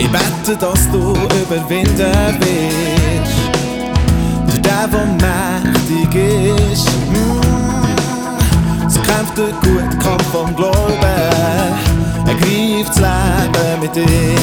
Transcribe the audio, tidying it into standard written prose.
Ich bete, dass du überwinden wirst. Der mächtig ist. Sie kämpft den guten Kampf vom Glauben. Er greift das Leben mit dir.